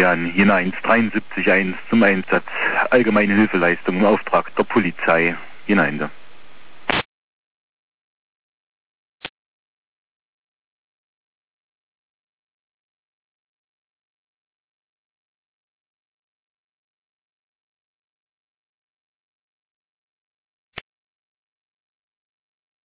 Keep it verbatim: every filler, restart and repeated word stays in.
Florian, Jena eins dreiundsiebzig eins zum Einsatz. Allgemeine Hilfeleistung im Auftrag der Polizei. Jena Ende.